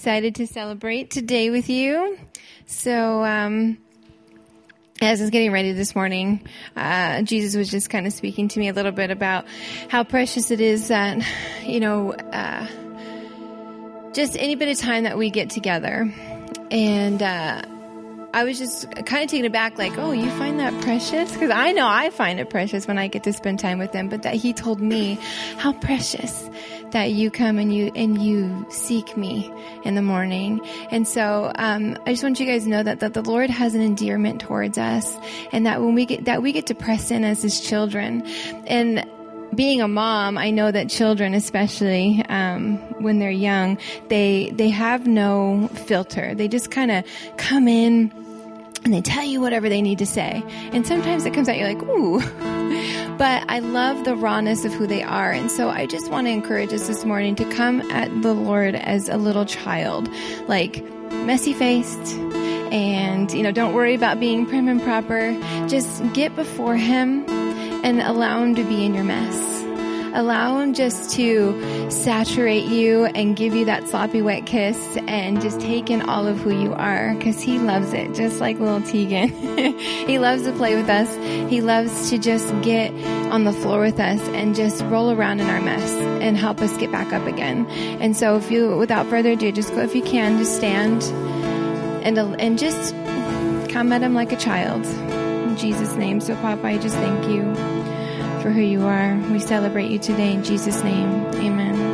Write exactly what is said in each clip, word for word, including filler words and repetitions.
excited to celebrate today with you. So, um, as I was getting ready this morning, uh, Jesus was just kind of speaking to me a little bit about how precious it is that, you know, uh, just any bit of time that we get together. And, uh, I was just kind of taken aback, like, oh, you find that precious? Because I know I find it precious when I get to spend time with him, but that he told me how precious that you come and you and you seek me in the morning. And so um, I just want you guys to know that, that the Lord has an endearment towards us, and that when we get that we get to press in as his children. And being a mom, I know that children, especially um, when they're young, they they have no filter. They just kind of come in and they tell you whatever they need to say. And sometimes it comes out, you're like, ooh. But I love the rawness of who they are. And so I just want to encourage us this morning to come at the Lord as a little child, like messy-faced. And, you know, don't worry about being prim and proper. Just get before him and allow him to be in your mess. Allow him just to saturate you and give you that sloppy wet kiss and just take in all of who you are, because he loves it, just like little Tegan. He loves to play with us. He loves to just get on the floor with us and just roll around in our mess and help us get back up again. And so if you, without further ado, just go, if you can, just stand and, and just come at him like a child. In Jesus' name. So Papa, I just thank you for who you are. We celebrate you today in Jesus' name. Amen.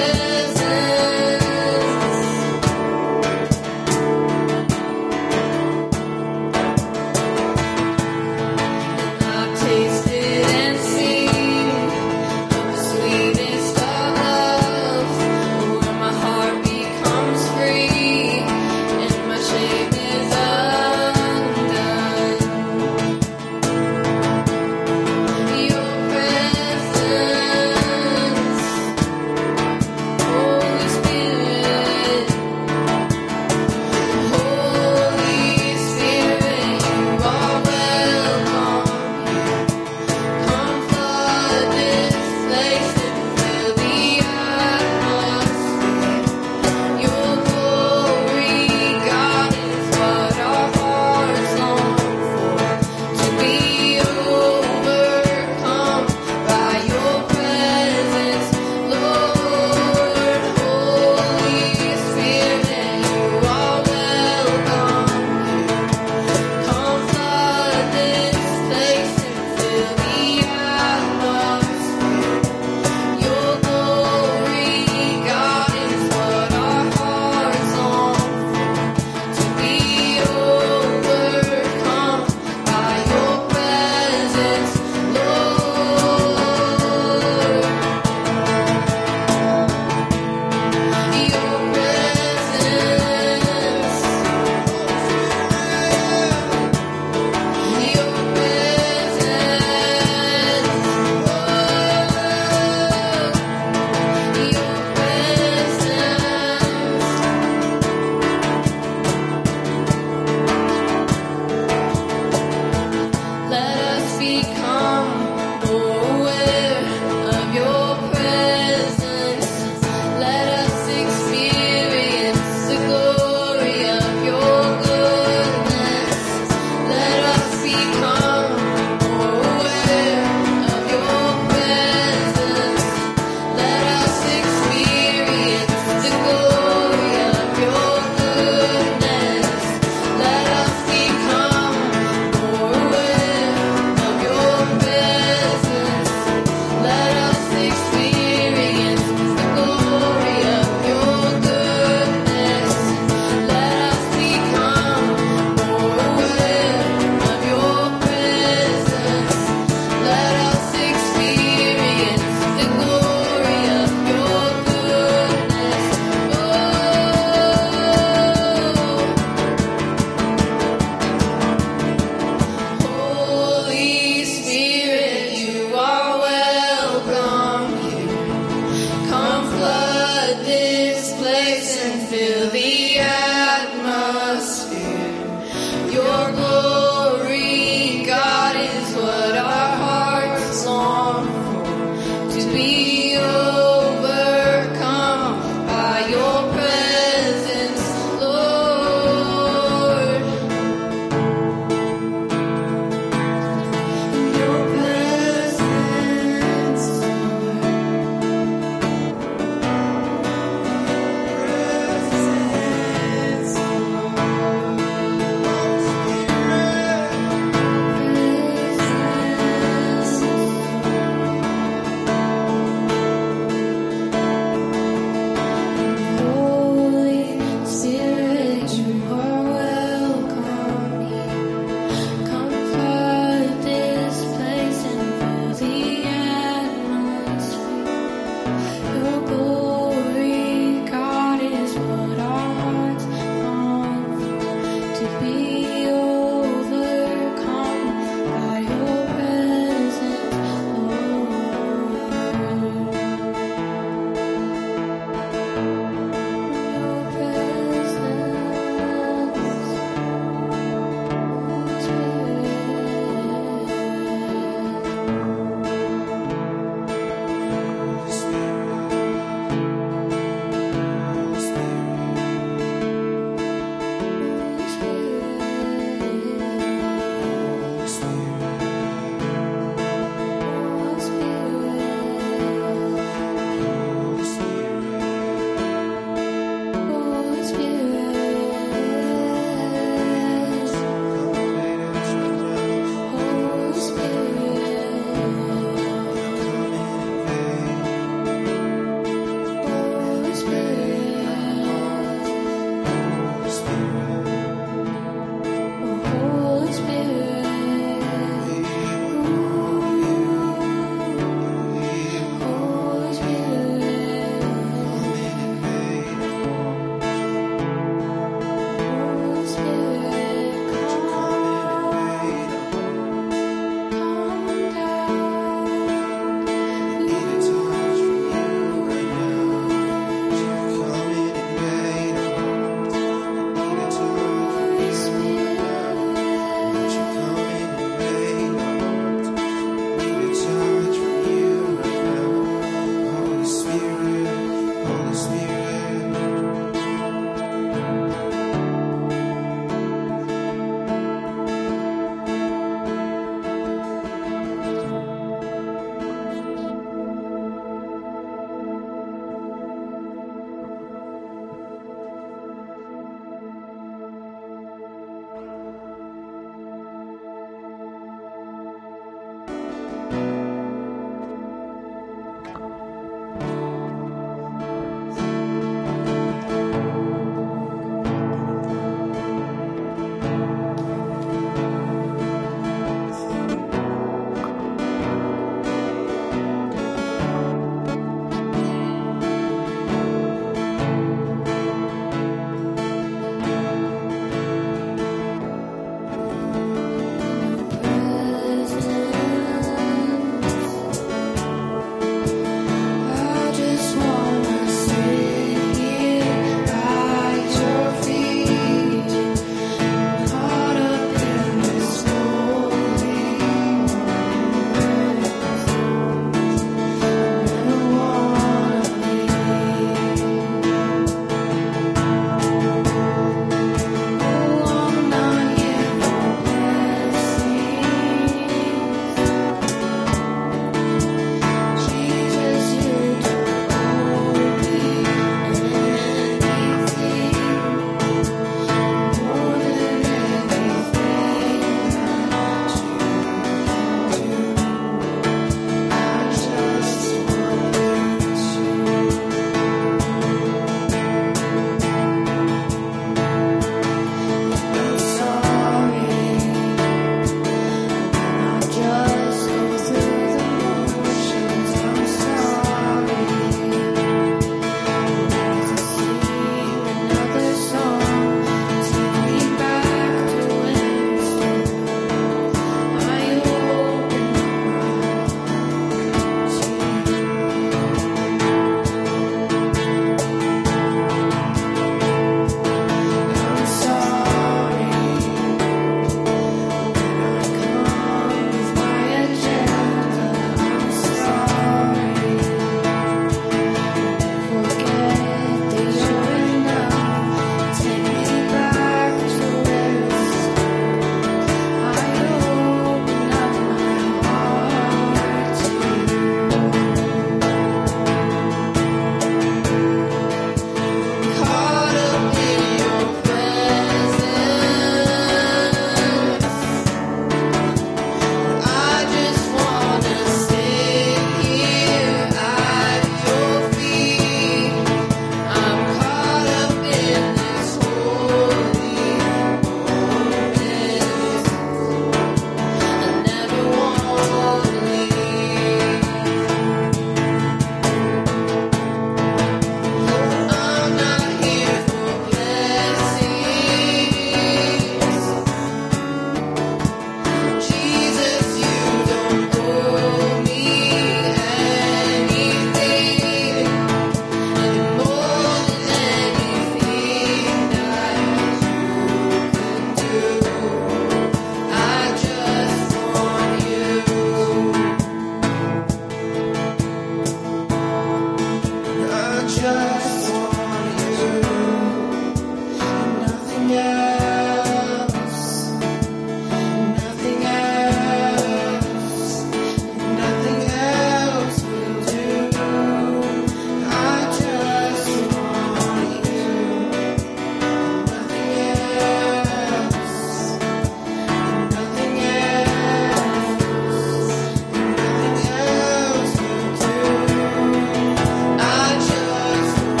I just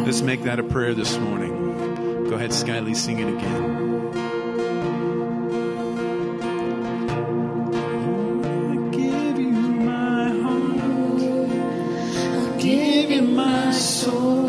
Let's make that a prayer this morning. Go ahead, Skyly, sing it again. I give you my heart. I give you my soul.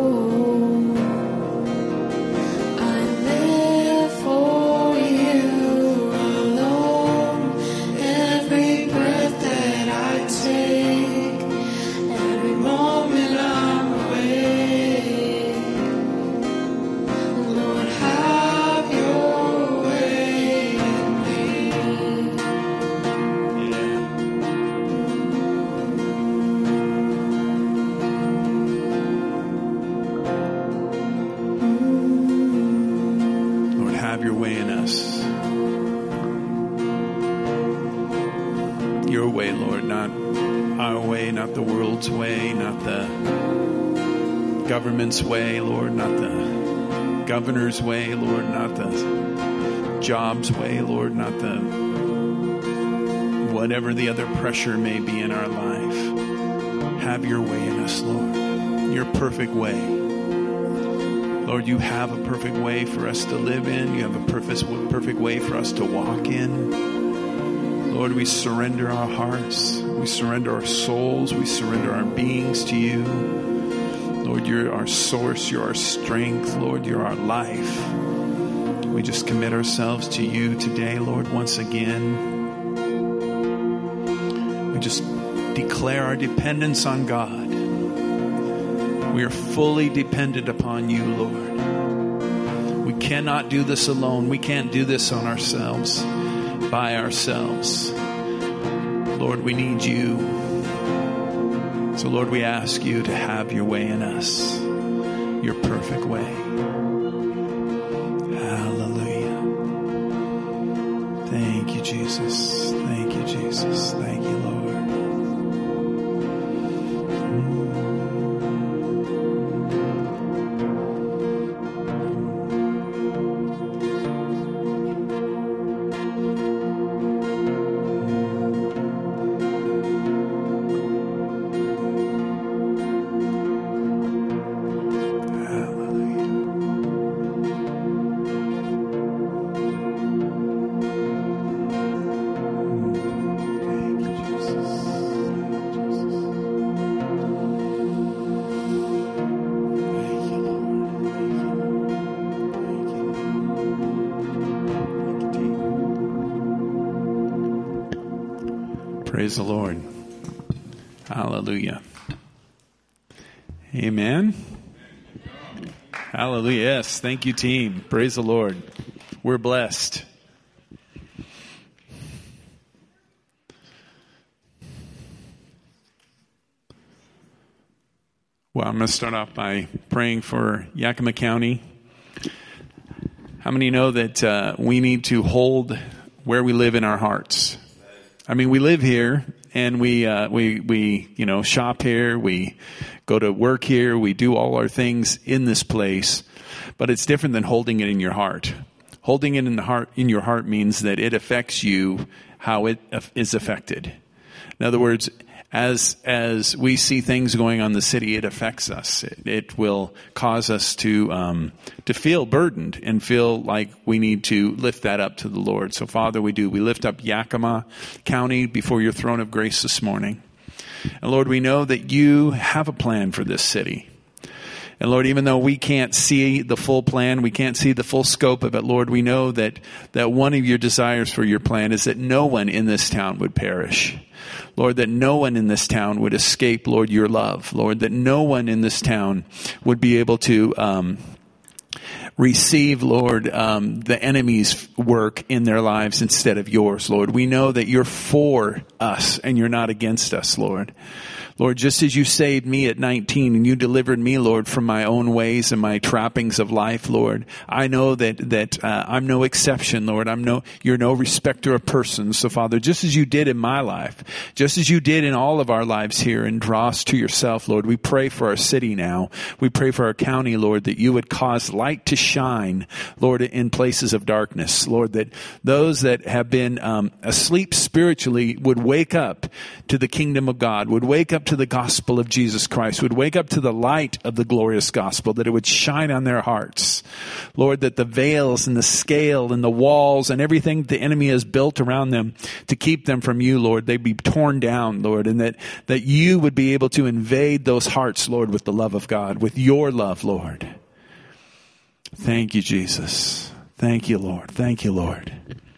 Way, not the government's way, Lord, not the governor's way, Lord, not the job's way, Lord, not the whatever the other pressure may be in our life. Have your way in us, Lord. Your perfect way. Lord, you have a perfect way for us to live in. You have a perfect, perfect way for us to walk in. Lord, we surrender our hearts. We surrender our souls. We surrender our beings to you. Lord, you're our source. You're our strength. Lord, you're our life. We just commit ourselves to you today, Lord, once again. We just declare our dependence on God. We are fully dependent upon you, Lord. We cannot do this alone. We can't do this on ourselves, by ourselves. Lord, we need you. So, Lord, we ask you to have your way in us, your perfect way. Hallelujah. Thank you, Jesus. Thank you, Jesus. Thank you, Lord. Praise the Lord. Hallelujah. Amen. Hallelujah. Yes. Thank you, team. Praise the Lord. We're blessed. Well, I'm going to start off by praying for Yakima County. How many know that uh, we need to hold where we live in our hearts? I mean, we live here, and we, uh, we, we, you know, shop here, we go to work here, we do all our things in this place, but it's different than holding it in your heart. Holding it in the heart, in your heart means that it affects you how it is affected. In other words, as, as we see things going on in the city, it affects us. It, it will cause us to, um, to feel burdened and feel like we need to lift that up to the Lord. So, Father, we do. We lift up Yakima County before your throne of grace this morning. And Lord, we know that you have a plan for this city. And Lord, even though we can't see the full plan, we can't see the full scope of it, Lord, we know that, that one of your desires for your plan is that no one in this town would perish. Lord, that no one in this town would escape, Lord, your love. Lord, that no one in this town would be able to um, receive, Lord, um, the enemy's work in their lives instead of yours, Lord. We know that you're for us and you're not against us, Lord. Lord, just as you saved me at nineteen and you delivered me, Lord, from my own ways and my trappings of life, Lord, I know that, that, uh, I'm no exception, Lord. I'm no, you're no respecter of persons. So Father, just as you did in my life, just as you did in all of our lives here and draw us to yourself, Lord, we pray for our city now. We pray for our county, Lord, that you would cause light to shine, Lord, in places of darkness. Lord, that those that have been, um, asleep spiritually would wake up to the kingdom of God, would wake up up to the gospel of Jesus Christ, would wake up to the light of the glorious gospel, that it would shine on their hearts. Lord, that the veils and the scale and the walls and everything the enemy has built around them to keep them from you, Lord, they'd be torn down, Lord, and that, that you would be able to invade those hearts, Lord, with the love of God, with your love, Lord. Thank you, Jesus. Thank you, Lord. Thank you, Lord.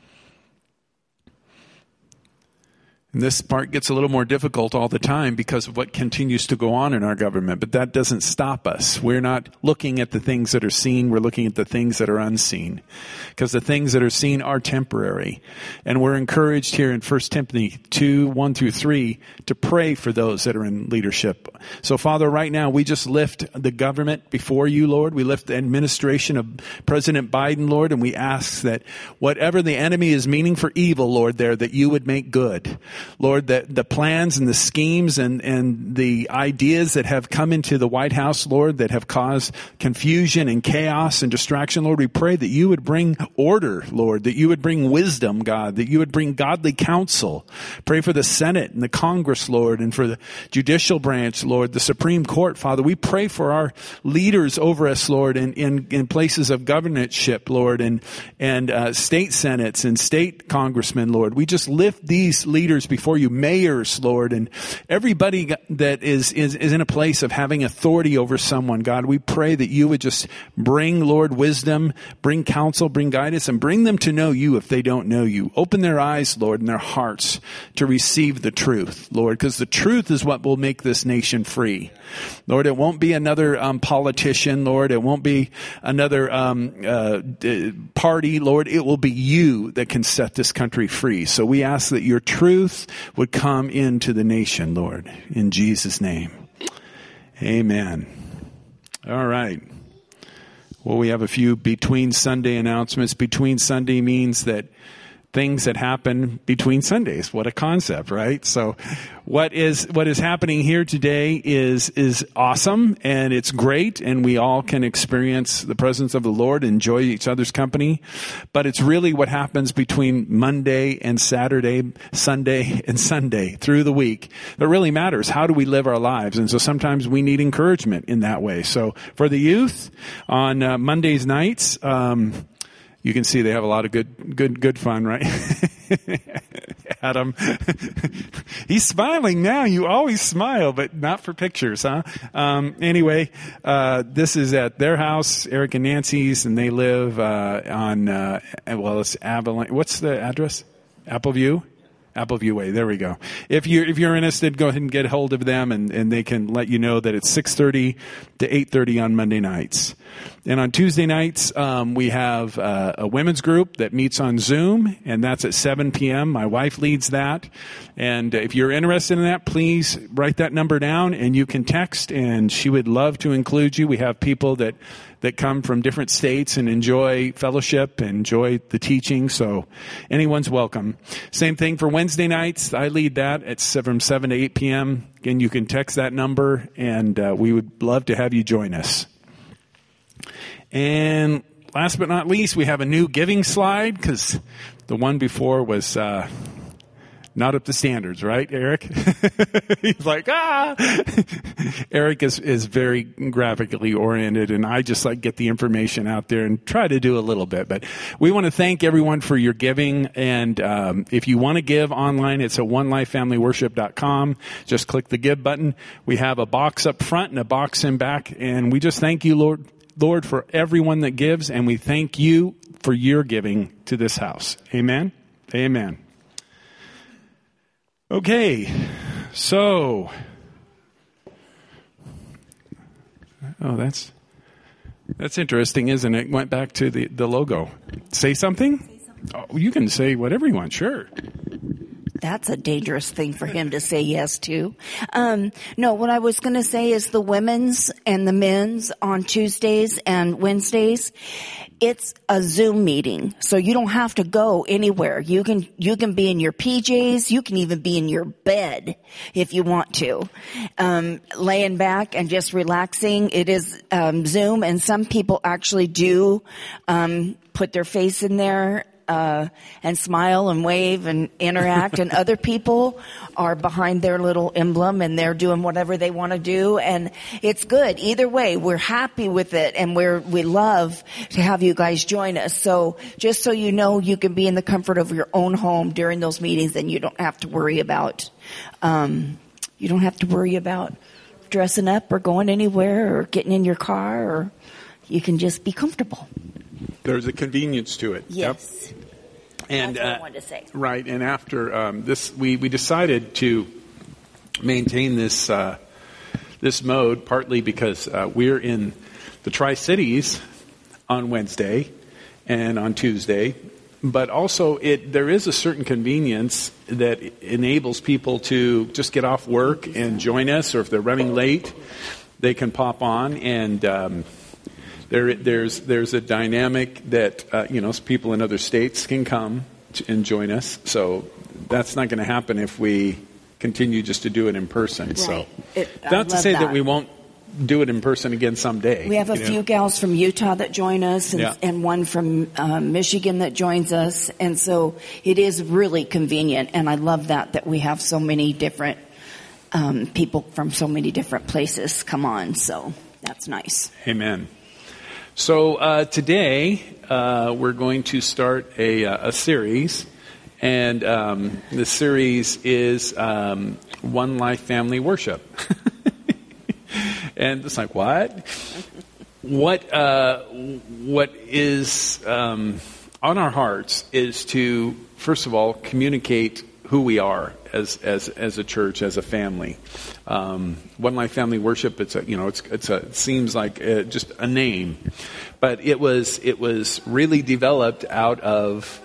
And this part gets a little more difficult all the time because of what continues to go on in our government. But that doesn't stop us. We're not looking at the things that are seen. We're looking at the things that are unseen. Because the things that are seen are temporary. And we're encouraged here in First Timothy two, one through three, to pray for those that are in leadership. So, Father, right now, we just lift the government before you, Lord. We lift the administration of President Biden, Lord, and we ask that whatever the enemy is meaning for evil, Lord, there, that you would make good. Lord, that the plans and the schemes and, and the ideas that have come into the White House, Lord, that have caused confusion and chaos and distraction, Lord, we pray that you would bring order, Lord, that you would bring wisdom, God, that you would bring godly counsel. Pray for the Senate and the Congress, Lord, and for the judicial branch, Lord, the Supreme Court, Father. We pray for our leaders over us, Lord, in, in, in places of governorship, Lord, and, and uh, state senates and state congressmen, Lord. We just lift these leaders before you, mayors, Lord, and everybody that is, is, is in a place of having authority over someone, God. We pray that you would just bring, Lord, wisdom, bring counsel, bring guidance, and bring them to know you if they don't know you. Open their eyes, Lord, and their hearts to receive the truth, Lord, because the truth is what will make this nation free. Lord, it won't be another um, politician, Lord. It won't be another um, uh, d- party, Lord. It will be you that can set this country free. So we ask that your truth would come into the nation, Lord, in Jesus' name. Amen. All right. Well, we have a few between Sunday announcements. Between Sunday means that things that happen between Sundays. What a concept, right? So what is what is happening here today is is awesome, and it's great, and we all can experience the presence of the Lord, enjoy each other's company. But it's really what happens between Monday and Saturday, Sunday and Sunday through the week that really matters. How do we live our lives? And so sometimes we need encouragement in that way. So for the youth on uh, Mondays nights, um you can see they have a lot of good, good, good fun, right? Adam, he's smiling now. You always smile, but not for pictures, huh? Um, anyway, uh, this is at their house, Eric and Nancy's, and they live uh, on, uh, well, it's Abilene. What's the address? Appleview? Appleview Way. There we go. If you're, if you're interested, go ahead and get a hold of them, and, and they can let you know that it's six thirty to eight thirty on Monday nights. And on Tuesday nights, um, we have uh, a women's group that meets on Zoom, and that's at seven p.m. My wife leads that. And if you're interested in that, please write that number down, and you can text, and she would love to include you. We have people that that come from different states and enjoy fellowship and enjoy the teaching. So anyone's welcome. Same thing for Wednesday nights. I lead that. It's from seven to eight p.m. Again, you can text that number, and uh, we would love to have you join us. And last but not least, we have a new giving slide, because the one before was uh, not up to standards, right, Eric? He's like, ah! Eric is, is very graphically oriented, and I just like get the information out there and try to do a little bit. But we want to thank everyone for your giving, and um, if you want to give online, it's at one life family worship dot com. Just click the give button. We have a box up front and a box in back, and we just thank you, Lord, Lord, for everyone that gives, and we thank you for your giving to this house. Amen? Amen. Okay, so, oh, that's, that's interesting, isn't it? Went back to the, the logo. Say something? Say something. Oh, you can say whatever you want, sure. That's a dangerous thing for him to say yes to. Um, no, what I was going to say is the women's and the men's on Tuesdays and Wednesdays, it's a Zoom meeting. So you don't have to go anywhere. You can, you can be in your P Js. You can even be in your bed if you want to. Um, laying back and just relaxing. It is, um, Zoom, and some people actually do, um, put their face in there uh, and smile and wave and interact, and other people are behind their little emblem and they're doing whatever they want to do, and it's good. Either way, we're happy with it, and we're we love to have you guys join us. So just so you know, you can be in the comfort of your own home during those meetings, and you don't have to worry about um, you don't have to worry about dressing up or going anywhere or getting in your car, or you can just be comfortable. There's a convenience to it. Yes. Yep. And, That's what uh, I wanted to say. Right. And after um, this, we, we decided to maintain this uh, this mode, partly because uh, we're in the Tri-Cities on Wednesday and on Tuesday. But also, it there is a certain convenience that enables people to just get off work and join us, or if they're running late, they can pop on. And um, there, there's there's a dynamic that uh, you know people in other states can come to, and join us. So that's not going to happen if we continue just to do it in person. Right. So It, I not to love say that. that we won't do it in person again someday. We have a you know. few gals from Utah that join us, and, Yeah. and one from uh, Michigan that joins us, and so it is really convenient. And I love that that we have so many different um, people from so many different places come on. So that's nice. Amen. So uh, today uh, we're going to start a, a series, and um, the series is um, One Life Family Worship. And it's like, what? What uh, what is um, on our hearts is to, first of all, communicate who we are as as as a church, as a family. Um, One Life Family Worship. It's a you know it's it's a it seems like uh, just a name, but it was it was really developed out of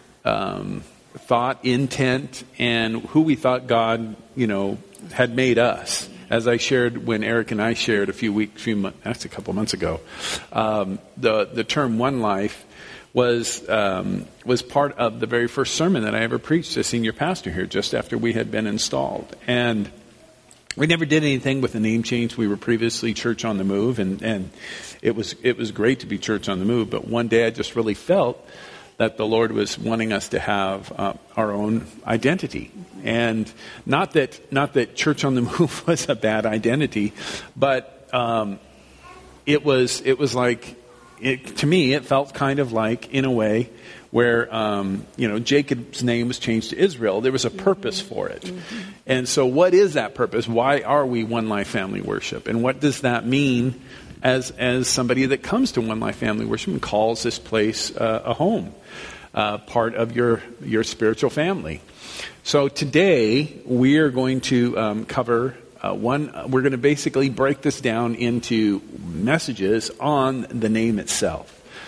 um, thought, intent, and who we thought God you know had made us. As I shared when Eric and I shared a few weeks, few months, that's a couple months ago, um, the the term One Life was um, was part of the very first sermon that I ever preached as senior pastor here, just after we had been installed. And we never did anything with the name change. We were previously Church on the Move, and, and it was it was great to be Church on the Move. But one day I just really felt that the Lord was wanting us to have uh, our own identity. And not that not that Church on the Move was a bad identity, but um, it was it was like, it, to me, it felt kind of like, in a way, where um, you know Jacob's name was changed to Israel. There was a purpose for it. Mm-hmm. And so what is that purpose? Why are we One Life Family Worship? And what does that mean as as somebody that comes to One Life Family Worship and calls this place uh, a home, uh, part of your your spiritual family? So today we are going to um, cover uh, one. We're going to basically break this down into messages on the name itself.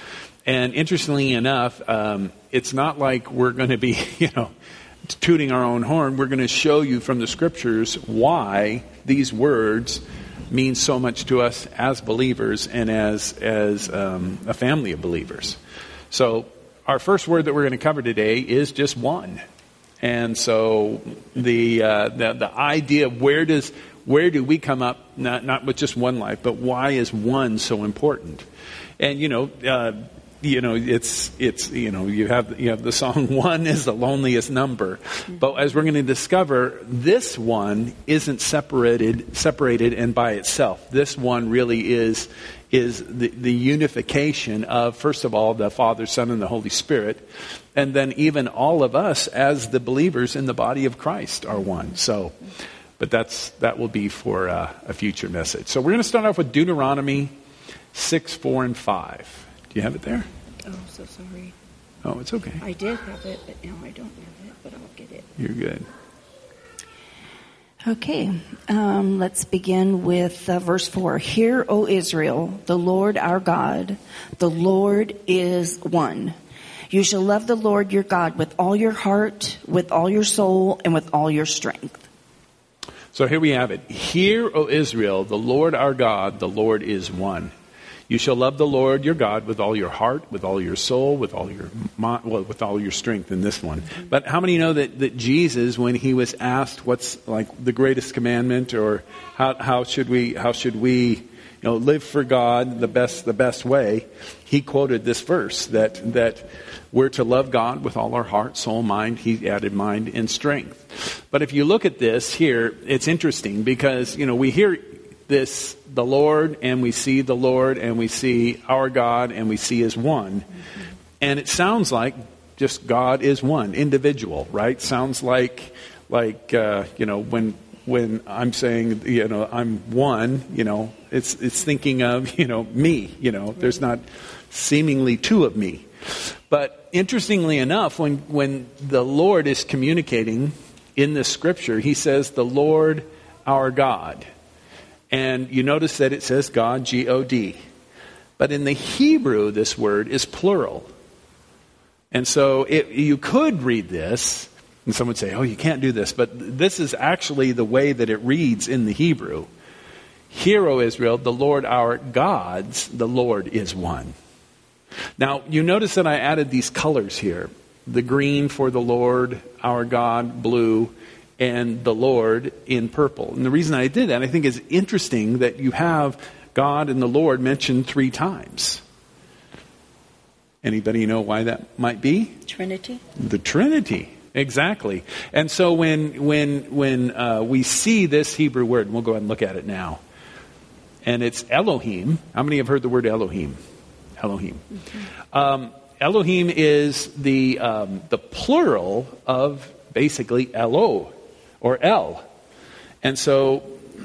And interestingly enough, um, it's not like we're going to be, you know, tooting our own horn. We're going to show you from the scriptures why these words mean so much to us as believers and as as um, a family of believers. So our first word that we're going to cover today is just one. And so the, uh, the the idea of where does where do we come up, not not with just one life, but why is one so important? And you know, uh, you know, it's it's you know, you have you have the song "One is the loneliest number," but as we're going to discover, this one isn't separated separated and by itself. This one really is is the, the unification of, first of all, the Father, Son, and the Holy Spirit. And then even all of us as the believers in the body of Christ are one. So, but that's that will be for uh, a future message. So we're going to start off with Deuteronomy six, four, and five. Do you have it there? Oh, so sorry. Oh, it's okay. I did have it, but now I don't have it, but I'll get it. You're good. Okay, um, let's begin with uh, verse four. Hear, O Israel, the Lord our God, the Lord is one. You shall love the Lord your God with all your heart, with all your soul, and with all your strength. So here we have it. Hear, O Israel, the Lord our God, the Lord is one. You shall love the Lord your God with all your heart, with all your soul, with all your well, with all your strength in this one. But how many know that, that Jesus, when he was asked what's like the greatest commandment, or how how should we how should we you know, live for God the best the best way, he quoted this verse that that we're to love God with all our heart, soul, mind. He added mind and strength. But if you look at this here, it's interesting because, you know, we hear this, the Lord, and we see the Lord, and we see our God, and we see as one. Mm-hmm. And it sounds like just God is one, individual, right? Sounds like, like uh, you know, when when I'm saying, you know, I'm one, you know, it's it's thinking of, you know, me, you know, there's not seemingly two of me. But interestingly enough, when when the Lord is communicating in this scripture, he says, the Lord our God. And you notice that it says God, G O D. But in the Hebrew, this word is plural. And so it, you could read this, and someone would say, oh, you can't do this. But this is actually the way that it reads in the Hebrew. Hear, O Israel, the Lord our God's, the Lord is one. Now, you notice that I added these colors here. The green for the Lord, our God, blue, and the Lord in purple. And the reason I did that, I think, is interesting that you have God and the Lord mentioned three times. Anybody know why that might be? Trinity. The Trinity, exactly. And so when when when uh, we see this Hebrew word, and we'll go ahead and look at it now, and it's Elohim. How many have heard the word Elohim? Elohim. Mm-hmm. Um, Elohim is the um, the plural of basically Elo or El, and so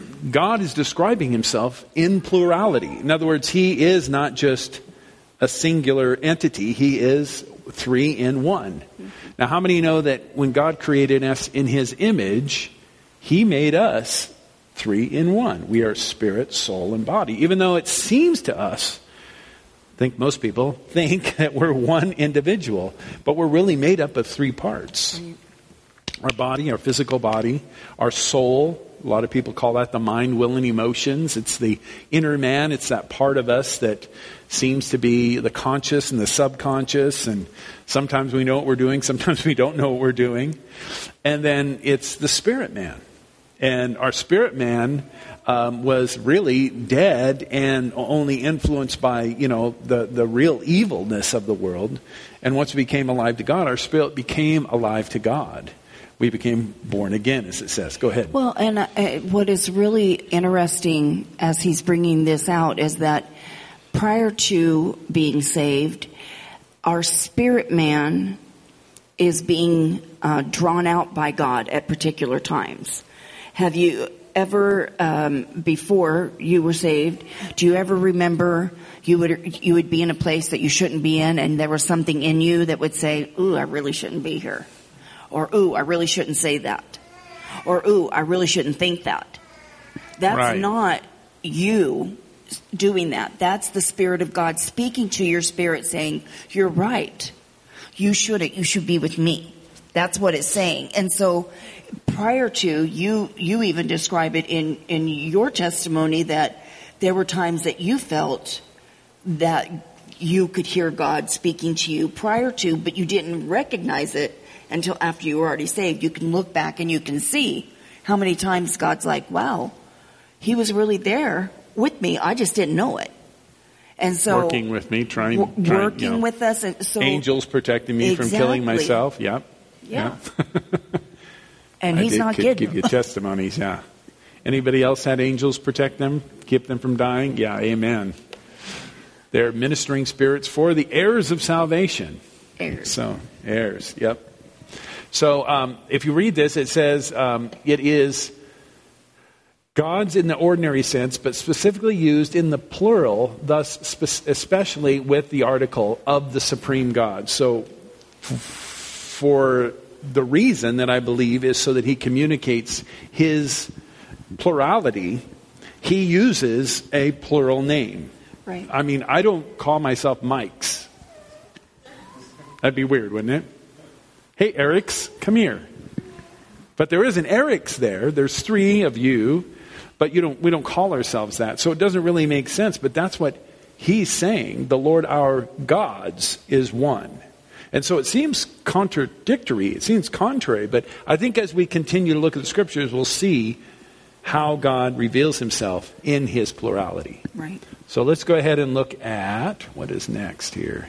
God is describing himself in plurality. In other words, he is not just a singular entity. He is three in one. Now, how many know that when God created us in his image, he made us three in one? We are spirit, soul, and body. Even though it seems to us, I think most people think that we're one individual, but we're really made up of three parts. Our body, our physical body, our soul. A lot of people call that the mind, will, and emotions. It's the inner man. It's that part of us that seems to be the conscious and the subconscious. And sometimes we know what we're doing. Sometimes we don't know what we're doing. And then it's the spirit man. And our spirit man um, was really dead and only influenced by, you know, the, the real evilness of the world. And once we became alive to God, our spirit became alive to God. We became born again, as it says. Go ahead. Well, and uh, what is really interesting as he's bringing this out is that prior to being saved, our spirit man is being uh, drawn out by God at particular times. Have you ever, um, before you were saved, do you ever remember you would you would be in a place that you shouldn't be in, and there was something in you that would say, "Ooh, I really shouldn't be here." Or, ooh, I really shouldn't say that. Or, ooh, I really shouldn't think that. That's right. Not you doing that. That's the Spirit of God speaking to your spirit saying, you're right. You shouldn't. You should be with me. That's what it's saying. And so prior to, you you even describe it in, in your testimony that there were times that you felt that you could hear God speaking to you prior to, but you didn't recognize it until after you were already saved. You can look back and you can see how many times God's like, wow, he was really there with me. I just didn't know it. And so working with me, trying, w- trying working you know, with us. And so angels protecting me exactly. from killing myself. Yep. Yeah. yeah. And he's I did, not could kidding. Give you testimonies. Yeah. Anybody else had angels protect them, keep them from dying? Yeah. Amen. They're ministering spirits for the heirs of salvation. Heirs. So heirs. Yep. So um, if you read this, it says um, it is God's in the ordinary sense, but specifically used in the plural, thus spe- especially with the article of the supreme God. So f- for the reason that I believe is so that he communicates his plurality, he uses a plural name. Right. I mean, I don't call myself Mike's. That'd be weird, wouldn't it? Hey, Eric's, come here. But there is an Eric's there. There's three of you, but you don't. We don't call ourselves that. So it doesn't really make sense. But that's what he's saying. The Lord our God's is one. And so it seems contradictory. It seems contrary. But I think as we continue to look at the scriptures, we'll see how God reveals himself in his plurality. Right. So let's go ahead and look at what is next here.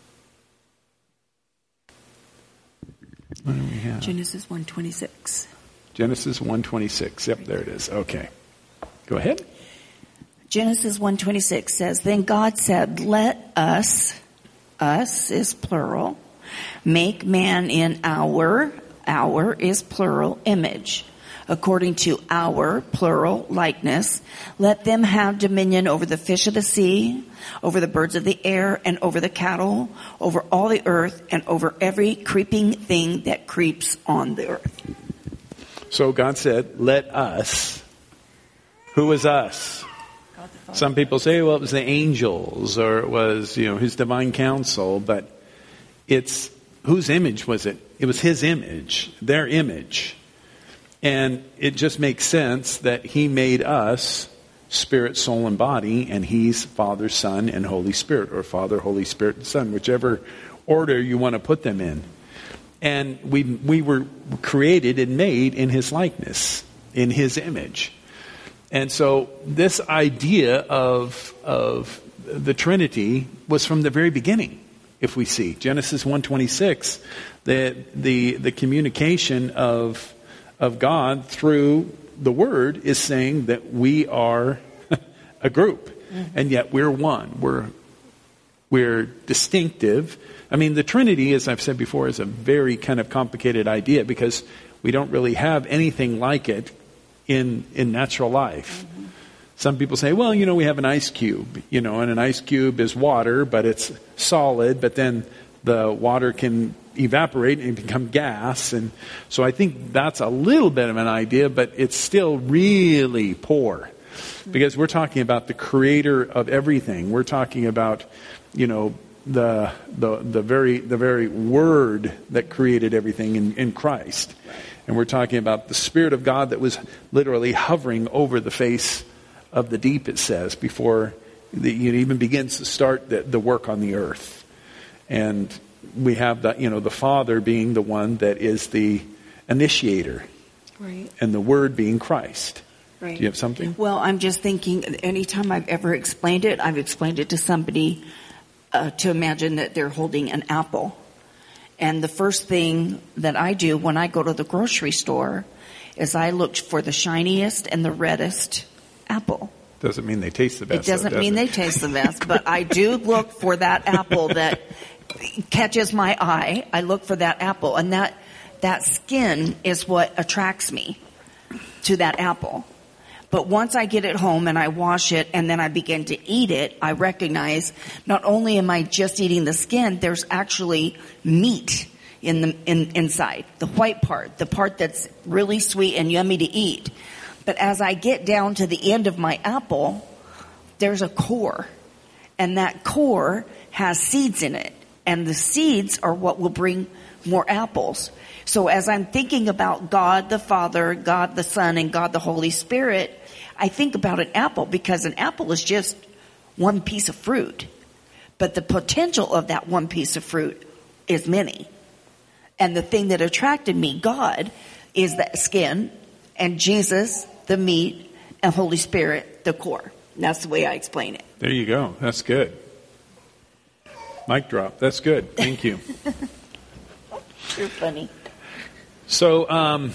What do we have? Genesis one twenty-six. Genesis one twenty-six. Yep, there it is. Okay. Go ahead. Genesis one twenty-six says, Then God said, let us, us is plural, make man in our, our is plural, image, according to our, plural, likeness. Let them have dominion over the fish of the sea, over the birds of the air, and over the cattle, over all the earth, and over every creeping thing that creeps on the earth. So God said, let us. Who was us? Some people say, well, it was the angels, or it was, you know, his divine counsel, but it's, whose image was it? It was his image, their image. And it just makes sense that he made us spirit, soul, and body, and he's Father, Son, and Holy Spirit, or Father, Holy Spirit, and Son, whichever order you want to put them in. And we we were created and made in his likeness, in his image. And so this idea of of the Trinity was from the very beginning, if we see. Genesis one twenty-six, the the the communication of of God through the Word is saying that we are a group, mm-hmm. and yet we're one. We're we're distinctive. I mean, the Trinity, as I've said before, is a very kind of complicated idea because we don't really have anything like it in in natural life. Mm-hmm. Some people say, well, you know, we have an ice cube, you know, and an ice cube is water, but it's solid, but then the water can evaporate and become gas. And so I think that's a little bit of an idea, but it's still really poor because we're talking about the creator of everything. We're talking about, you know, the the the very the very word that created everything in, in Christ. And we're talking about the Spirit of God that was literally hovering over the face of the deep, it says, before the, it even begins to start the, the work on the earth. And we have the, you know, the Father being the one that is the initiator. Right. And the Word being Christ. Right. Do you have something? Well, I'm just thinking, anytime I've ever explained it, I've explained it to somebody uh, to imagine that they're holding an apple. And the first thing that I do when I go to the grocery store is I look for the shiniest and the reddest apple. Doesn't mean they taste the best. It doesn't though, does mean it? they taste the best, but I do look for that apple that catches my eye. I look for that apple, and that that skin is what attracts me to that apple. But once I get it home and I wash it and then I begin to eat it, I recognize not only am I just eating the skin, there's actually meat in the in, inside, the white part, the part that's really sweet and yummy to eat. But as I get down to the end of my apple, there's a core, and that core has seeds in it, and the seeds are what will bring more apples. So as I'm thinking about God the Father, God the Son, and God the Holy Spirit, I think about an apple because an apple is just one piece of fruit. But the potential of that one piece of fruit is many. And the thing that attracted me, God, is that skin, and Jesus, the meat, and Holy Spirit, the core. And that's the way I explain it. There you go. That's good. Mic drop. That's good. Thank you. You're funny. So um,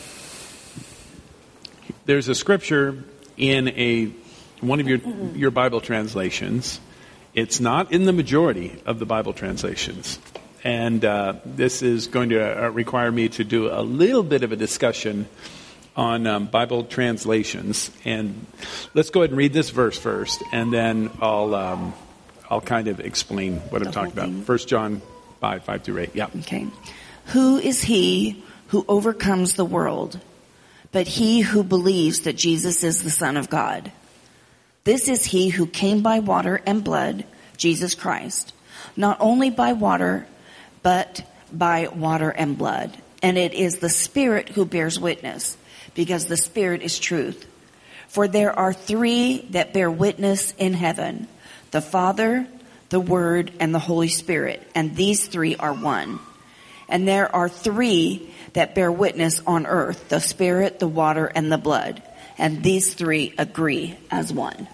there's a scripture in a one of your your Bible translations. It's not in the majority of the Bible translations, and uh, this is going to uh, require me to do a little bit of a discussion on um, Bible translations. And let's go ahead and read this verse first, and then I'll um, I'll kind of explain what The I'm talking whole about. thing. First John five five through eight. Yeah. Okay. Who is he who overcomes the world, but he who believes that Jesus is the Son of God? This is he who came by water and blood, Jesus Christ, not only by water, but by water and blood. And it is the Spirit who bears witness, because the Spirit is truth. For there are three that bear witness in heaven, the Father, the Word, and the Holy Spirit, and these three are one. And there are three that bear witness on earth, the Spirit, the water, and the blood. and these three agree as one.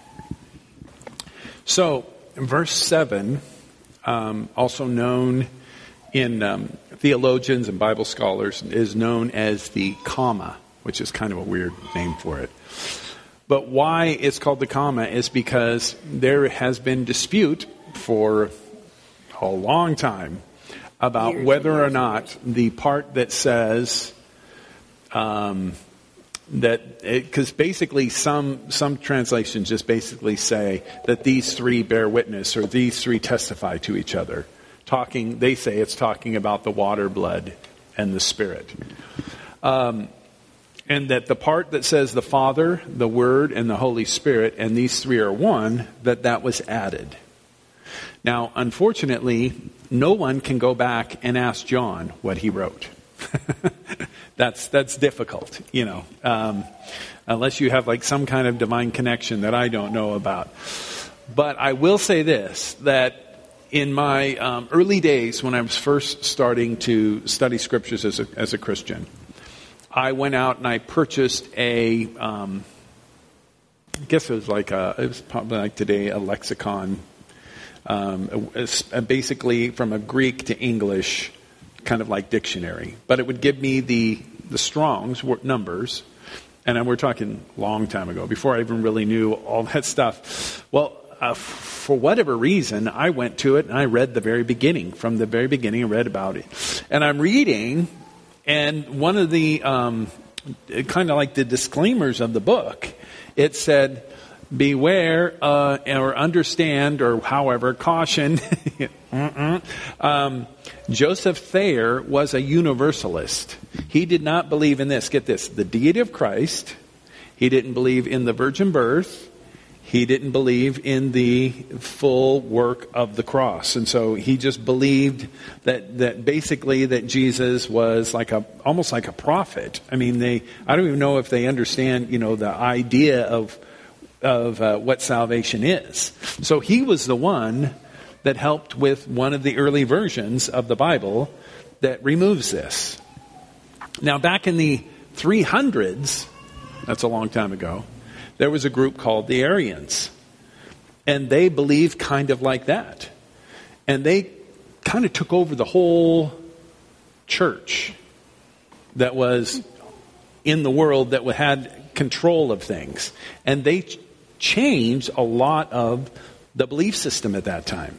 So, verse seven, um, also known in um, theologians and Bible scholars, is known as the comma, which is kind of a weird name for it. But why it's called the comma is because there has been dispute for a long time about Years whether and years or not the part that says um, that, because basically some some translations just basically say that these three bear witness or these three testify to each other. Talking, they say it's talking about the water, blood, and the Spirit. Um, and that the part that says the Father, the Word, and the Holy Spirit, and these three are one, that that was added. Now, unfortunately, no one can go back and ask John what he wrote. that's that's difficult, you know, um, unless you have like some kind of divine connection that I don't know about. But I will say this, that in my um, early days when I was first starting to study scriptures as a, as a Christian, I went out and I purchased a, um, I guess it was like a, it was probably like today, a lexicon, um, a, a, basically from a Greek to English, kind of like dictionary. But it would give me the, the Strong's numbers, and we're talking a long time ago, before I even really knew all that stuff. Well, uh, for whatever reason, I went to it and I read the very beginning. From the very beginning, I read about it. And I'm reading, and one of the, um, kind of like the disclaimers of the book, it said, beware uh, or understand, or however, caution. um, Joseph Thayer was a universalist. He did not believe in this. Get this. The deity of Christ. He didn't believe in the virgin birth. He didn't believe in the full work of the cross. And so he just believed that, that basically that Jesus was like a, almost like a prophet. I mean, they, I don't even know if they understand, you know, the idea of, of uh, what salvation is. So he was the one that helped with one of the early versions of the Bible that removes this. Now, back in the three hundreds, that's a long time ago, there was a group called the Arians. And they believed kind of like that. And they kind of took over the whole church that was in the world, that had control of things. And they ch- changed a lot of the belief system at that time.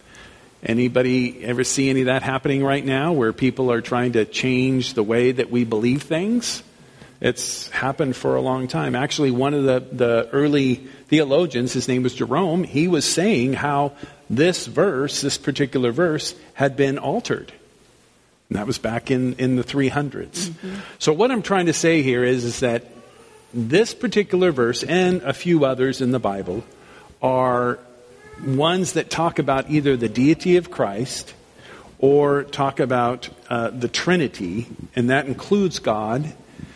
Anybody ever see any of that happening right now, where people are trying to change the way that we believe things? It's happened for a long time. Actually, one of the, the early theologians, his name was Jerome, he was saying how this verse, this particular verse, had been altered. And that was back in, in the three hundreds. Mm-hmm. So what I'm trying to say here is, is that this particular verse and a few others in the Bible are ones that talk about either the deity of Christ or talk about uh, the Trinity, and that includes God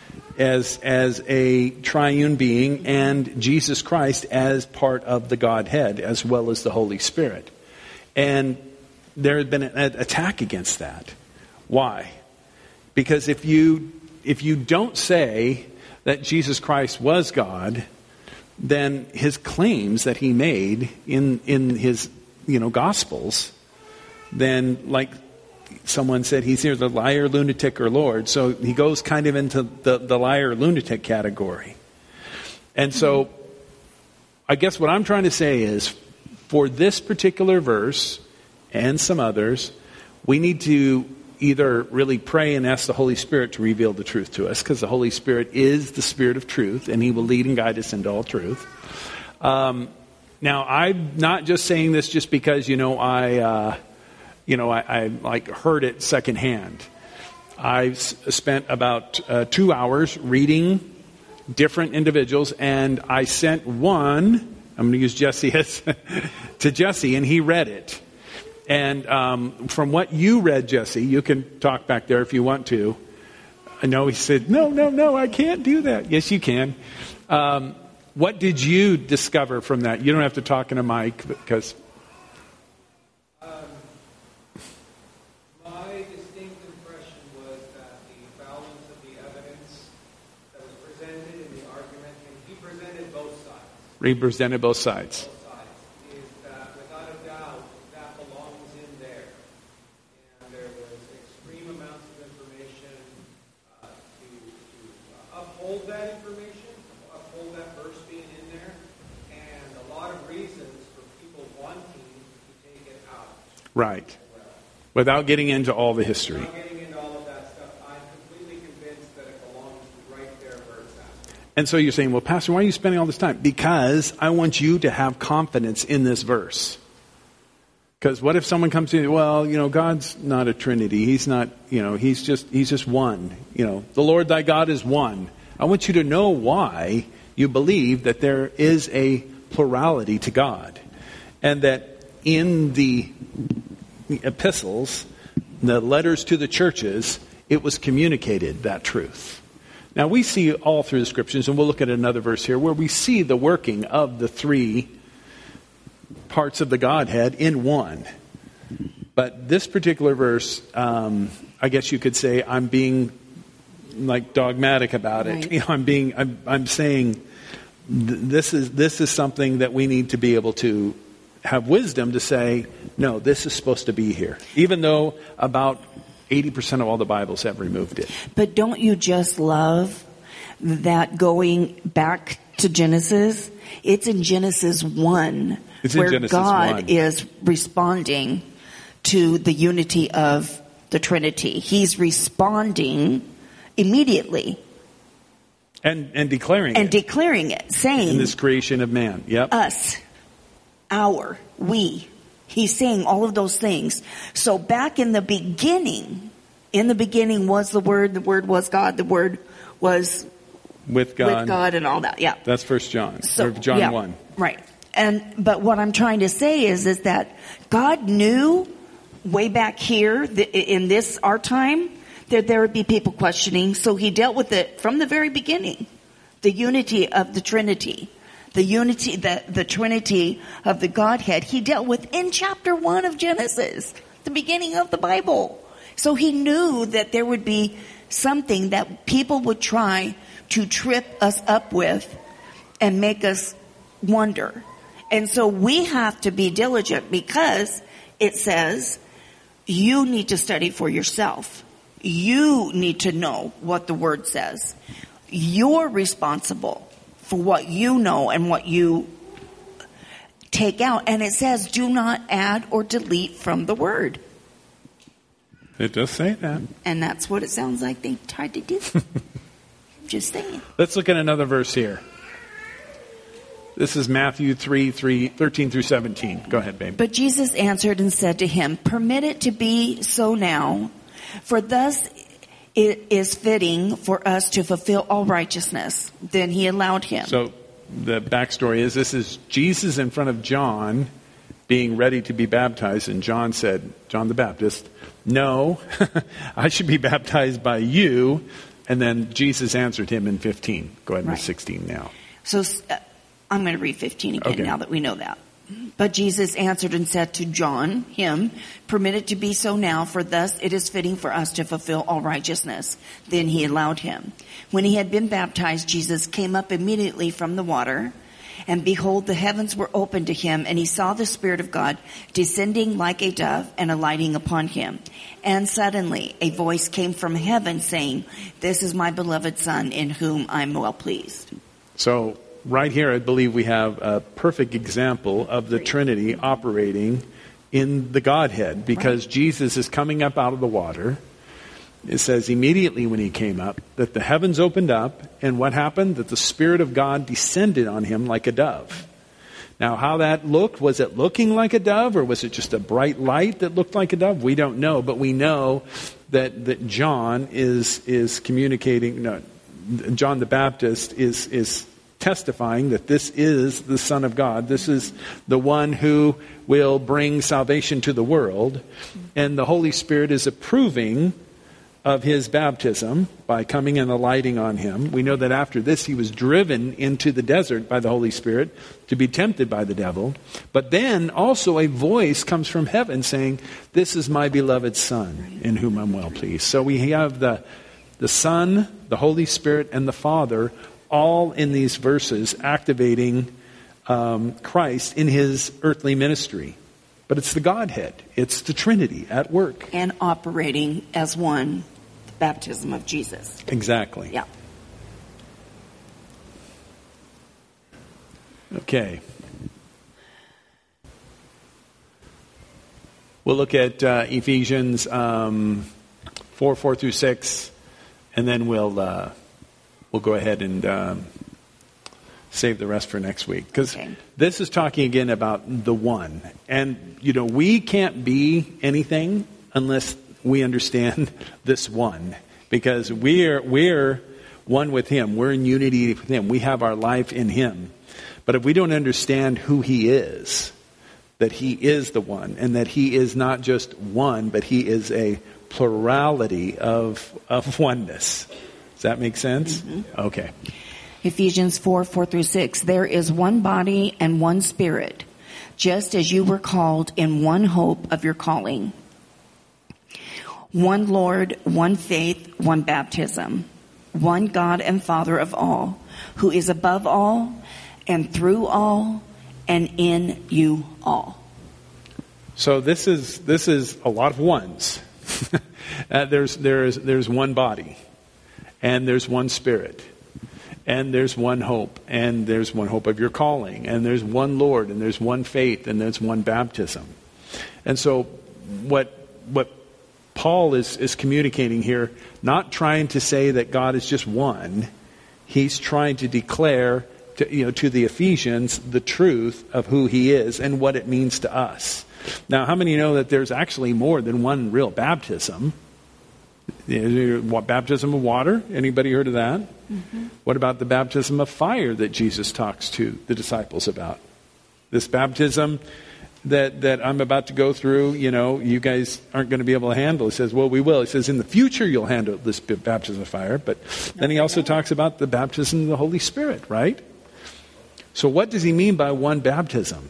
as as a triune being and Jesus Christ as part of the Godhead, as well as the Holy Spirit. And there had been an attack against that. Why? Because if you if you don't say that Jesus Christ was God, then his claims that he made in in his you know Gospels, then like someone said, he's either the liar, lunatic, or Lord. So he goes kind of into the, the liar, lunatic category. And so I guess what I'm trying to say is, for this particular verse and some others, we need to either really pray and ask the Holy Spirit to reveal the truth to us, because the Holy Spirit is the Spirit of truth, and he will lead and guide us into all truth. Um, now, I'm not just saying this just because, you know, I... Uh, You know, I, I like heard it secondhand. I spent about uh, two hours reading different individuals, and I sent one, I'm going to use Jesse as, to Jesse, and he read it. And um, from what you read, Jesse, you can talk back there if you want to. I know he said, no, no, no, I can't do that. Yes, you can. Um, what did you discover from that? You don't have to talk in a mic, because... Represented both sides. Is that without a doubt that belongs in there. And there was extreme amounts of information uh, to, to uh, uphold that information, uphold that verse being in there, and a lot of reasons for people wanting to take it out. Right. Without getting into all the history. Without getting into all of that stuff, I'm completely convinced that it belongs right there where it's at. And so you're saying, well, Pastor, why are you spending all this time? Because I want you to have confidence in this verse. Because what if someone comes to you, well, you know, God's not a Trinity. He's not, you know, he's just, he's just one. You know, the Lord thy God is one. I want you to know why you believe that there is a plurality to God. And that in the epistles, the letters to the churches, it was communicated, that truth. Now we see all through the scriptures, and we'll look at another verse here, where we see the working of the three parts of the Godhead in one. But this particular verse, um, I guess you could say I'm being like dogmatic about it. Right. You know, I'm being, I'm, I'm saying th- this is this is something that we need to be able to have wisdom to say, no, this is supposed to be here. Even though about eighty percent of all the Bibles have removed it. But don't you just love that going back to Genesis? It's in Genesis one It's in where Genesis God one. is responding to the unity of the Trinity. He's responding immediately And and declaring and it declaring it, saying, in this creation of man. Yep. us, our, we. He's saying all of those things. So back in the beginning, in the beginning was the Word, the Word was God, the Word was With God. with God and all that. Yeah. That's First John. So, or John yeah, one. Right. And but what I'm trying to say is is that God knew way back here th- in this our time that there would be people questioning, so he dealt with it from the very beginning. The unity of the Trinity. The unity, the, the Trinity of the Godhead, he dealt with in chapter one of Genesis, the beginning of the Bible. So he knew that there would be something that people would try to trip us up with and make us wonder. And so we have to be diligent because it says you need to study for yourself. You need to know what the Word says. You're responsible for what you know and what you take out. And it says, do not add or delete from the Word. It does say that. And that's what it sounds like they tried to do. Just saying. Let's look at another verse here. This is Matthew three, three, thirteen through seventeen. Go ahead, babe. But Jesus answered and said to him, permit it to be so now, for thus it is fitting for us to fulfill all righteousness. Then he allowed him. So the backstory is this is Jesus in front of John being ready to be baptized. And John said, John the Baptist, no, I should be baptized by you. And then Jesus answered him in fifteen. Go ahead and Right. read sixteen now. So uh, I'm going to read fifteen again Okay. now that we know that. But Jesus answered and said to John, him, permit it to be so now, for thus it is fitting for us to fulfill all righteousness. Then he allowed him. When he had been baptized, Jesus came up immediately from the water, and behold, the heavens were opened to him, and he saw the Spirit of God descending like a dove and alighting upon him. And suddenly a voice came from heaven saying, this is my beloved Son, in whom I am well pleased. So right here, I believe we have a perfect example of the Trinity operating in the Godhead, because Jesus is coming up out of the water. It says immediately when he came up that the heavens opened up, and what happened? That the Spirit of God descended on him like a dove. Now, how that looked, was it looking like a dove, or was it just a bright light that looked like a dove? We don't know, but we know that, that John is is communicating, no, John the Baptist is is testifying that this is the Son of God. This is the one who will bring salvation to the world. And the Holy Spirit is approving of his baptism by coming and alighting on him. We know that after this he was driven into the desert by the Holy Spirit to be tempted by the devil. But then also a voice comes from heaven saying, this is my beloved Son in whom I'm well pleased. So we have the, the Son, the Holy Spirit, and the Father all in these verses activating um, Christ in his earthly ministry. But it's the Godhead. It's the Trinity at work. And operating as one, the baptism of Jesus. Exactly. Yeah. Okay. We'll look at uh, Ephesians um, four, four through six, and then we'll uh, we'll go ahead and um, save the rest for next week. Because okay. This is talking again about the one. And, you know, we can't be anything unless we understand this one. Because we're, we're one with him. We're in unity with him. We have our life in him. But if we don't understand who he is, that he is the one, and that he is not just one, but he is a plurality of of oneness. Does that make sense? Mm-hmm. Okay. Ephesians four, four through six. There is one body and one spirit, just as you were called in one hope of your calling. One Lord, one faith, one baptism. One God and Father of all, who is above all and through all and in you all. So this is this is a lot of ones. uh, there's there's there's one body, and there's one spirit, and there's one hope, and there's one hope of your calling, and there's one Lord, and there's one faith, and there's one baptism. And so what what Paul is is communicating here, not trying to say that God is just one, he's trying to declare to, you know, to the Ephesians the truth of who he is and what it means to us. Now, how many know that there's actually more than one real baptism? What, baptism of water? Anybody heard of that? Mm-hmm. What about the baptism of fire that Jesus talks to the disciples about? This baptism that, that I'm about to go through, you know, you guys aren't going to be able to handle. He says, well, we will. He says, in the future you'll handle this baptism of fire. But then he also talks about the baptism of the Holy Spirit, right? So what does he mean by one baptism?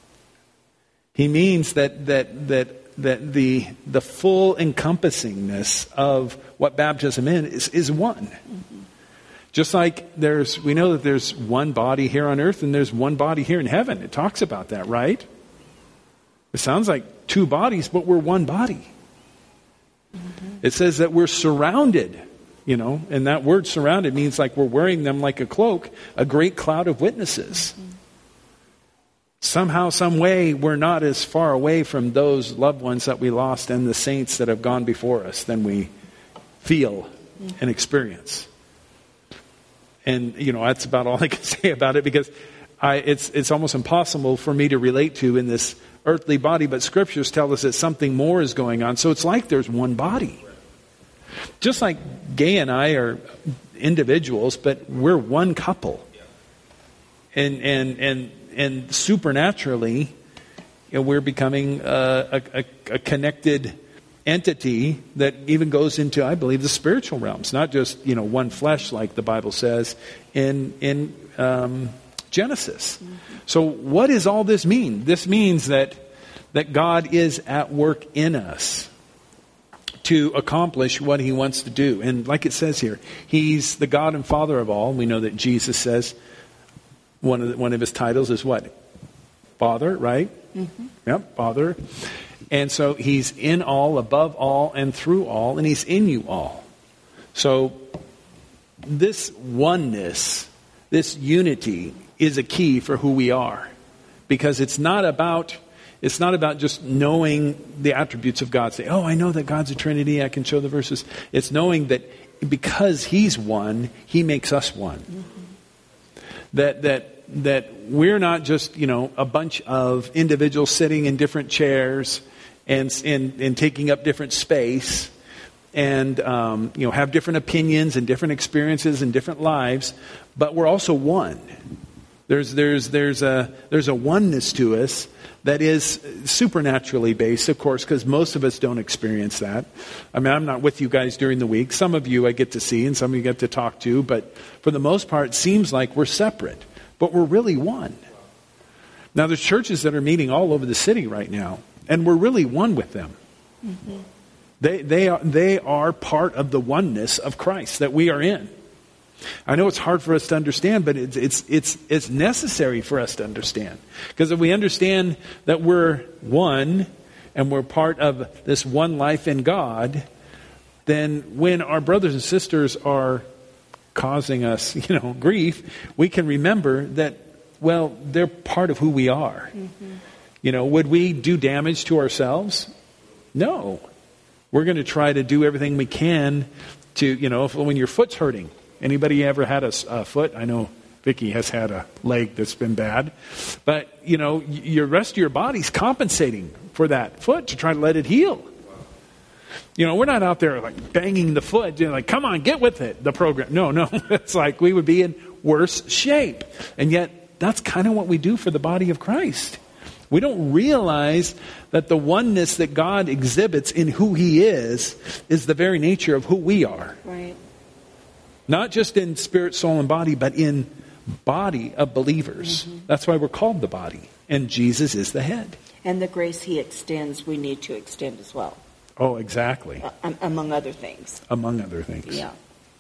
He means that that that that the the full encompassingness of what baptism is is one. Mm-hmm. Just like there's we know that there's one body here on earth and there's one body here in heaven. It talks about that, right? It sounds like two bodies, but we're one body. Mm-hmm. It says that we're surrounded, you know, and that word surrounded means like we're wearing them like a cloak, a great cloud of witnesses. Mm-hmm. Somehow, some way, we're not as far away from those loved ones that we lost and the saints that have gone before us than we feel and experience. And, you know, that's about all I can say about it, because I, it's it's almost impossible for me to relate to in this earthly body, but scriptures tell us that something more is going on. So it's like there's one body. Just like Gay and I are individuals, but we're one couple. And and and and supernaturally, you know, we're becoming a, a, a connected entity that even goes into, I believe, the spiritual realms, not just, you know, one flesh like the Bible says in in um, Genesis. Mm-hmm. So what does all this mean? This means that that God is at work in us to accomplish what he wants to do. And like it says here, he's the God and Father of all. We know that Jesus says one of the, one of his titles is what? Father, right? Mm-hmm. Yep, Father. And so he's in all, above all, and through all, and he's in you all. So this oneness, this unity is a key for who we are. Because it's not about it's not about just knowing the attributes of God. Say, oh, I know that God's a Trinity, I can show the verses. It's knowing that because he's one, he makes us one. Mm-hmm. That that that we're not just, you know, a bunch of individuals sitting in different chairs and and, and taking up different space and um, you know, have different opinions and different experiences and different lives, but we're also one. There's there's there's a there's a oneness to us that is supernaturally based, of course, because most of us don't experience that. I mean, I'm not with you guys during the week. Some of you I get to see and some of you get to talk to, but for the most part, it seems like we're separate, but we're really one. Now, there's churches that are meeting all over the city right now, and we're really one with them. Mm-hmm. They they are they are part of the oneness of Christ that we are in. I know it's hard for us to understand, but it's it's it's it's necessary for us to understand. Because if we understand that we're one and we're part of this one life in God, then when our brothers and sisters are causing us, you know, grief, we can remember that, well, they're part of who we are. Mm-hmm. You know, would we do damage to ourselves? No. We're going to try to do everything we can to, you know, if, when your foot's hurting. Anybody ever had a, a foot? I know Vicky has had a leg that's been bad. But, you know, your rest of your body's compensating for that foot to try to let it heal. You know, we're not out there like banging the foot, you know, like, come on, get with it, the program. No, no. It's like we would be in worse shape. And yet, that's kind of what we do for the body of Christ. We don't realize that the oneness that God exhibits in who He is, is the very nature of who we are. Right. Not just in spirit, soul, and body, but in body of believers. Mm-hmm. That's why we're called the body. And Jesus is the head. And the grace He extends, we need to extend as well. Oh, exactly. Uh, among other things. Among other things. Yeah.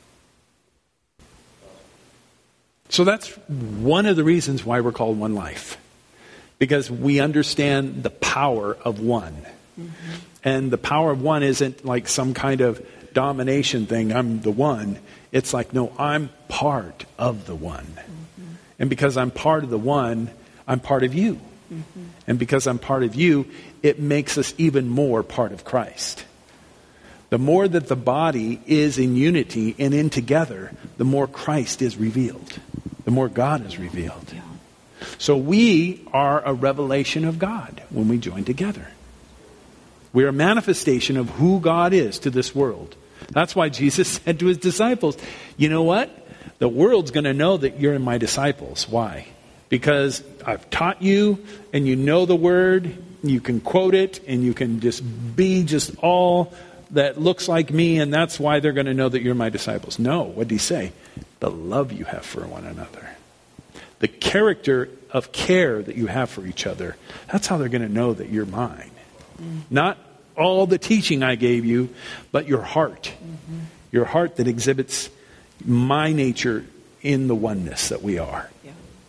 So that's one of the reasons why we're called One Life. Because we understand the power of one. Mm-hmm. And the power of one isn't like some kind of domination thing. I'm the one. It's like, no, I'm part of the one. Mm-hmm. And because I'm part of the one, I'm part of you. Mm-hmm. And because I'm part of you, it makes us even more part of Christ. The more that the body is in unity and in together, the more Christ is revealed. The more God is revealed. Yeah. So we are a revelation of God when we join together. We are a manifestation of who God is to this world. That's why Jesus said to His disciples, you know what? The world's going to know that you're my disciples. Why? Because I've taught you and you know the word, you can quote it, and you can just be just all that looks like me, and that's why they're going to know that you're my disciples. No, what did He say? The love you have for one another. The character of care that you have for each other. That's how they're going to know that you're mine. Mm-hmm. Not all the teaching I gave you, but your heart. Mm-hmm. Your heart that exhibits my nature in the oneness that we are. Yeah.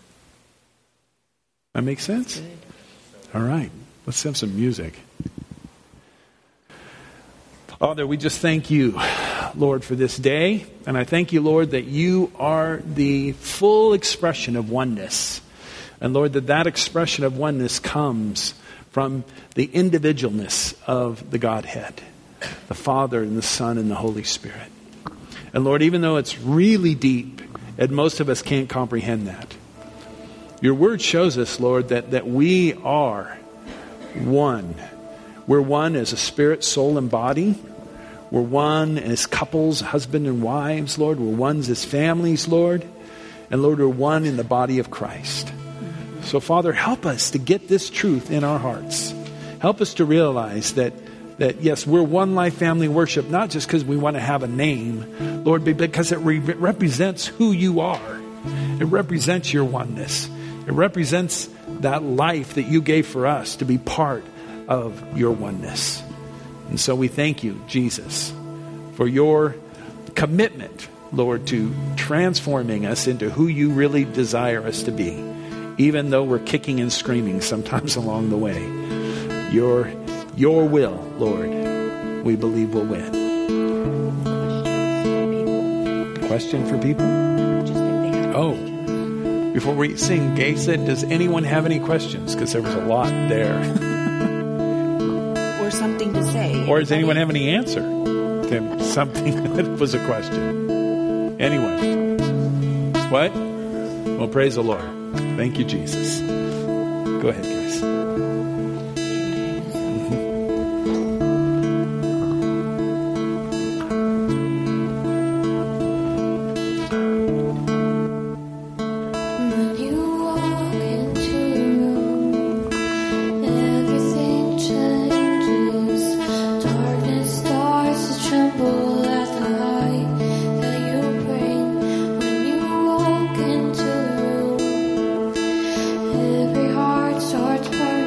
That makes sense? Good. All right. Let's have some music. Father, we just thank you, Lord, for this day. And I thank you, Lord, that you are the full expression of oneness. And Lord, that that expression of oneness comes from the individualness of the Godhead, the Father and the Son and the Holy Spirit. And Lord, even though it's really deep, and most of us can't comprehend that, your word shows us, Lord, that, that we are one. We're one as a spirit, soul, and body. We're one as couples, husband and wives, Lord. We're one as families, Lord. And Lord, we're one in the body of Christ. So, Father, help us to get this truth in our hearts. Help us to realize that, that yes, we're One Life Family Worship, not just because we want to have a name, Lord, but because it re- represents who you are. It represents your oneness. It represents that life that you gave for us to be part of your oneness. And so we thank you, Jesus, for your commitment, Lord, to transforming us into who you really desire us to be, even though we're kicking and screaming sometimes along the way. Your, your will, Lord, we believe will win. Question for people? Oh, before we sing, Gay said, does anyone have any questions? Because there was a lot there. Or something to say. Or does anyone have any answer to something that was a question? Anyone? What? Well, praise the Lord. Thank you, Jesus. Go ahead, Grace. Every heart starts burning.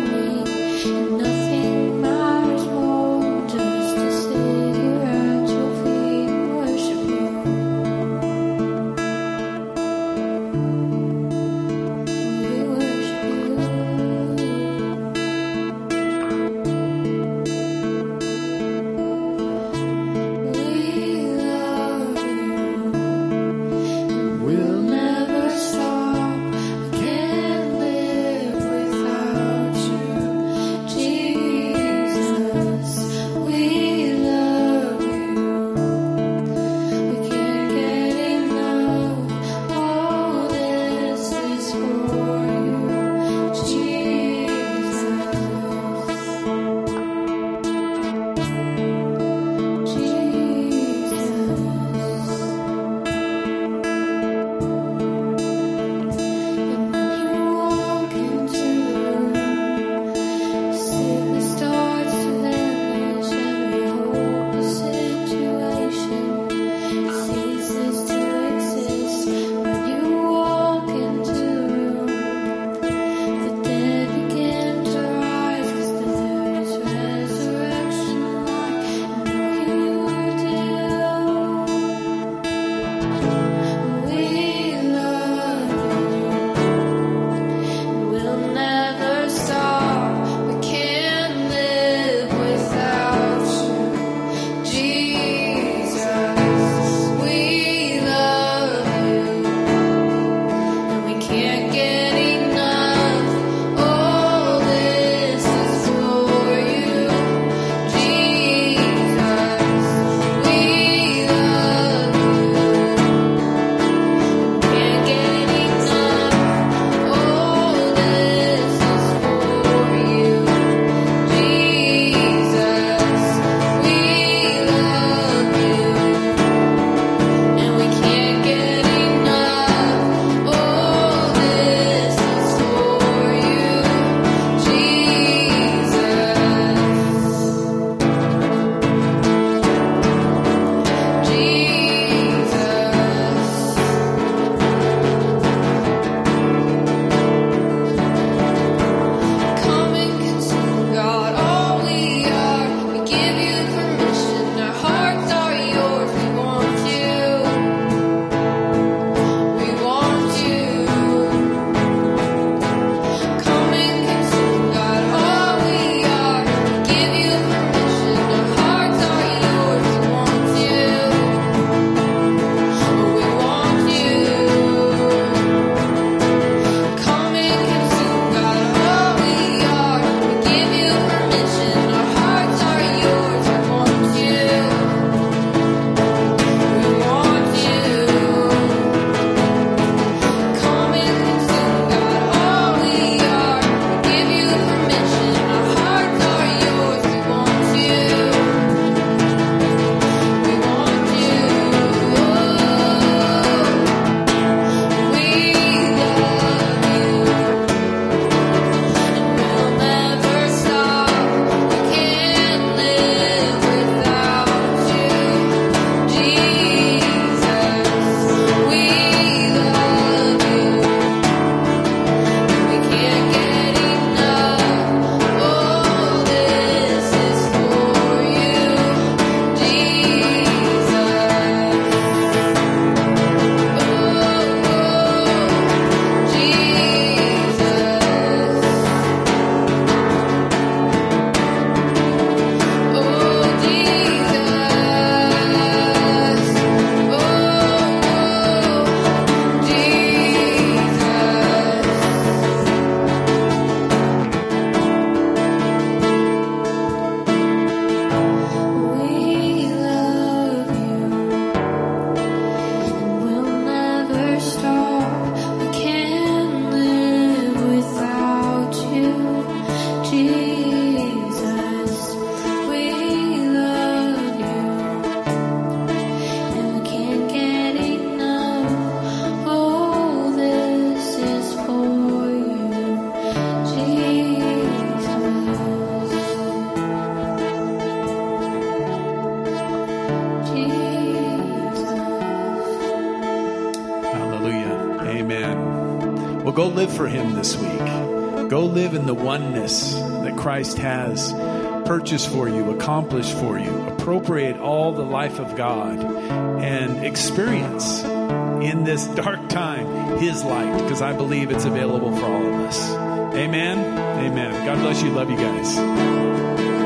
go live for him this week. Go live in the oneness that Christ has purchased for you, accomplished for you. Appropriate all the life of God and experience in this dark time his light, because I believe it's available for all of us. Amen. Amen. God bless you. Love you guys.